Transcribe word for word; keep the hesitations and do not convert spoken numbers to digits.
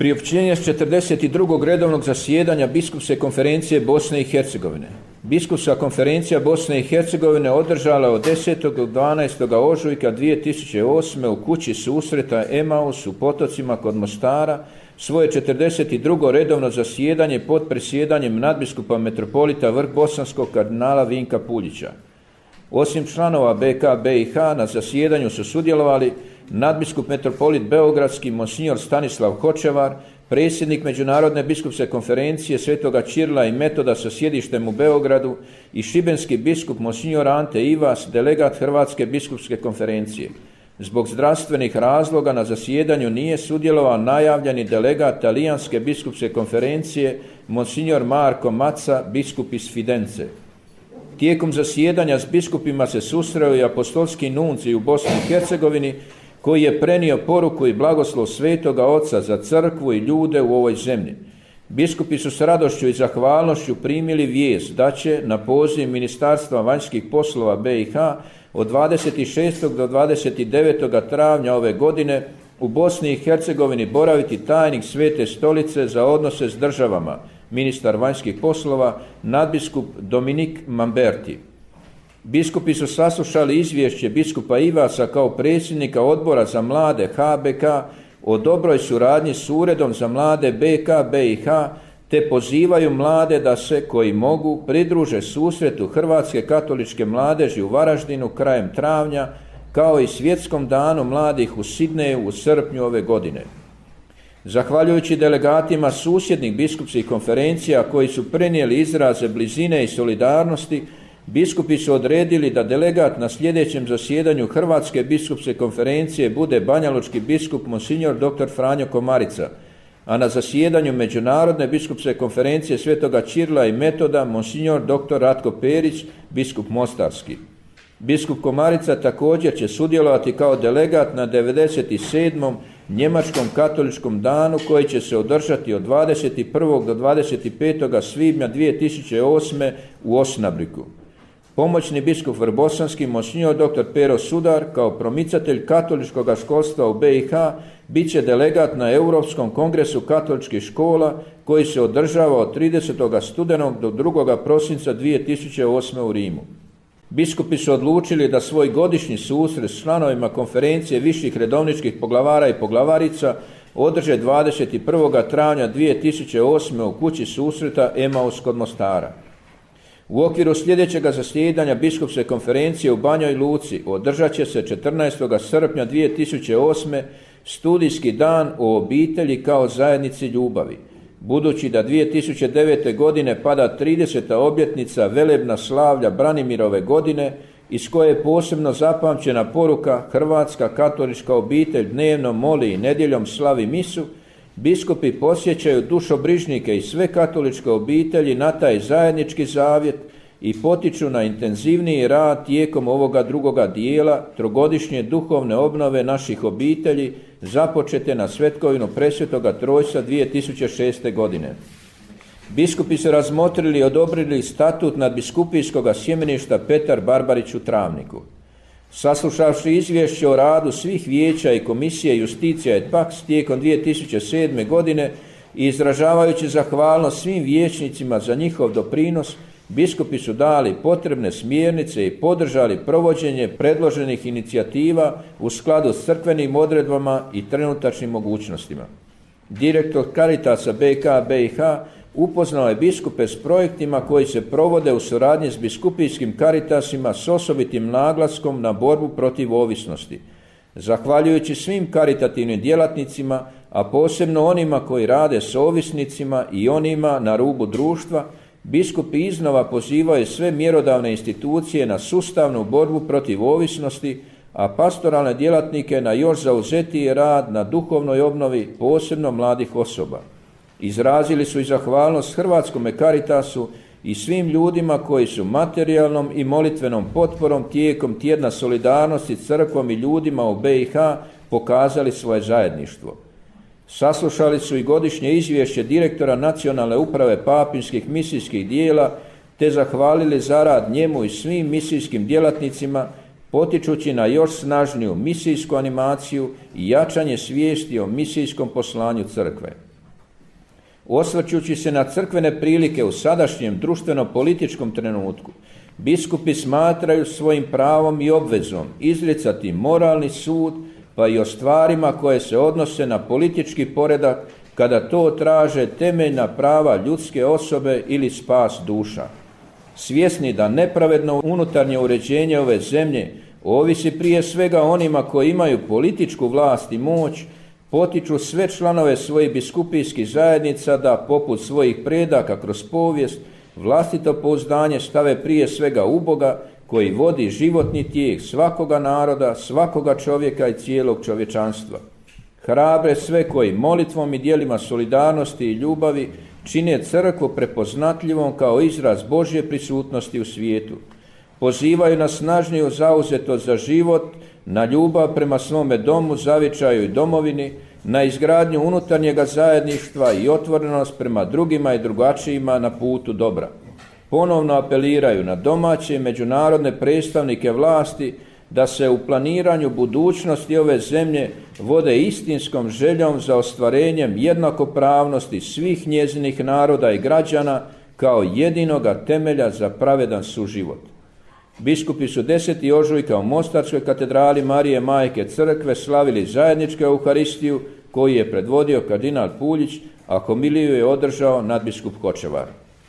Priopćenje s četrdeset drugog redovnog zasjedanja Biskupske konferencije Bosne i Hercegovine. Biskupska konferencija Bosne i Hercegovine održala od desetog do dvanaestog ožujka dvije tisuće osme. u kući susreta Emaus u Potocima kod Mostara svoje četrdeset drugo redovno zasjedanje pod presjedanjem nadbiskupa metropolita Vrh bosanskog kardinala Vinka Puljića. Osim članova B K B i H na zasjedanju su sudjelovali nadbiskup metropolit Beogradski monsignor Stanislav Hočevar, predsjednik Međunarodne biskupske konferencije Svetoga Ćirila i Metoda sa sjedištem u Beogradu i šibenski biskup monsignor Ante Ivas, delegat Hrvatske biskupske konferencije. Zbog zdravstvenih razloga na zasjedanju nije sudjelovao najavljeni delegat Talijanske biskupske konferencije monsignor Marko Maca, biskup iz Fidence. Tijekom zasjedanja s biskupima se susreo i apostolski nuncij u Bosni i Hercegovini, koji je prenio poruku i blagoslov Svetoga Oca za crkvu i ljude u ovoj zemlji. Biskupi su s radošću i zahvalnošću primili vijest da će na poziv Ministarstva vanjskih poslova B i H od dvadeset šestog do dvadeset devetog travnja ove godine u Bosni i Hercegovini boraviti tajnik Svete Stolice za odnose s državama, ministar vanjskih poslova, nadbiskup Dominik Mamberti. Biskupi su saslušali izvješće biskupa Ivasa kao predsjednika odbora za mlade H B K o dobroj suradnji s Uredom za mlade B K B i H, te pozivaju mlade da se, koji mogu, pridruže susretu Hrvatske katoličke mladeži u Varaždinu krajem travnja, kao i Svjetskom danu mladih u Sidneju u srpnju ove godine. Zahvaljujući delegatima susjednih biskupskih konferencija koji su prenijeli izraze blizine i solidarnosti, biskupi su odredili da delegat na sljedećem zasjedanju Hrvatske biskupske konferencije bude banjalučki biskup monsignor dr. Franjo Komarica, a na zasjedanju Međunarodne biskupske konferencije Svetoga Ćirila i Metoda monsignor dr. Ratko Perić, biskup mostarski. Biskup Komarica također će sudjelovati kao delegat na devedeset sedmom Njemačkom katoličkom danu koji će se održati od dvadeset prvog do dvadeset petog svibnja dvije tisuće osme. u Osnabriku. Pomoćni biskup vrbosanski monsignor dr. Pero Sudar kao promicatelj katoličkog školstva u B i H bit će delegat na Europskom kongresu katoličkih škola koji se održava od tridesetog studenog do drugog prosinca dvije tisuće osme. u Rimu. Biskupi su odlučili da svoj godišnji susret s članovima konferencije viših redovničkih poglavara i poglavarica održe dvadeset prvog travnja dvije tisuće osme. u kući susreta Emaus kod Mostara. U okviru sljedećeg zasjedanja biskupske konferencije u Banjoj Luci održat će se četrnaestog srpnja dvije tisuće osme. studijski dan o obitelji kao zajednici ljubavi. Budući da dvije tisuće devete. godine pada trideseta obljetnica velebna slavlja Branimirove godine, iz koje je posebno zapamćena poruka Hrvatska katolička obitelj dnevno moli i nedjeljom slavi misu, biskupi posjećaju dušobrižnike i sve katoličke obitelji na taj zajednički zavjet i potiču na intenzivniji rad tijekom ovoga drugoga dijela trogodišnje duhovne obnove naših obitelji započete na svetkovinu Presvetoga Trojstva dvije tisuće šeste. godine. Biskupi su razmotrili i odobrili statut nadbiskupijskog sjemeništa Petar Barbarić u Travniku. Saslušavši izvješće o radu svih vijeća i komisije Justicija et Pax tijekom dvije tisuće sedme. godine i izražavajući zahvalnost svim vijećnicima za njihov doprinos, biskupi su dali potrebne smjernice i podržali provođenje predloženih inicijativa u skladu s crkvenim odredbama i trenutačnim mogućnostima. Direktor Caritasa B K B i H upoznao je biskupe s projektima koji se provode u suradnji s biskupijskim karitasima s osobitim naglaskom na borbu protiv ovisnosti. Zahvaljujući svim karitativnim djelatnicima, a posebno onima koji rade s ovisnicima i onima na rubu društva, biskupi iznova pozivaju sve mjerodavne institucije na sustavnu borbu protiv ovisnosti, a pastoralne djelatnike na još zauzetiji rad na duhovnoj obnovi posebno mladih osoba. Izrazili su i zahvalnost Hrvatskome Caritasu i svim ljudima koji su materijalnom i molitvenom potporom tijekom tjedna solidarnosti s crkvom i ljudima u B i H pokazali svoje zajedništvo. Saslušali su i godišnje izvješće direktora Nacionalne uprave papinskih misijskih dijela, te zahvalili za rad njemu i svim misijskim djelatnicima, potičući na još snažniju misijsku animaciju i jačanje svijesti o misijskom poslanju crkve. Osvrćući se na crkvene prilike u sadašnjem društveno-političkom trenutku, biskupi smatraju svojim pravom i obvezom izricati moralni sud, pa i o stvarima koje se odnose na politički poredak kada to traže temeljna prava ljudske osobe ili spas duša. Svjesni da nepravedno unutarnje uređenje ove zemlje ovisi prije svega onima koji imaju političku vlast i moć, potiču sve članove svojih biskupijskih zajednica da, poput svojih predaka kroz povijest, vlastito pouzdanje stave prije svega u Boga koji vodi životni tijek svakoga naroda, svakoga čovjeka i cijelog čovječanstva. Hrabre sve koji molitvom i djelima solidarnosti i ljubavi čine crkvu prepoznatljivom kao izraz Božje prisutnosti u svijetu. Pozivaju na snažniju zauzetost za život, na ljubav prema svome domu, zavičaju i domovini, na izgradnju unutarnjega zajedništva i otvorenost prema drugima i drugačijima na putu dobra. Ponovno apeliraju na domaće i međunarodne predstavnike vlasti da se u planiranju budućnosti ove zemlje vode istinskom željom za ostvarenjem jednakopravnosti svih njezinih naroda i građana kao jedinoga temelja za pravedan suživot. Biskupi su deseti ožujka u Mostarskoj katedrali Marije Majke Crkve slavili zajedničku Euharistiju koju je predvodio kardinal Puljić, a homiliju je održao nadbiskup Kočevar.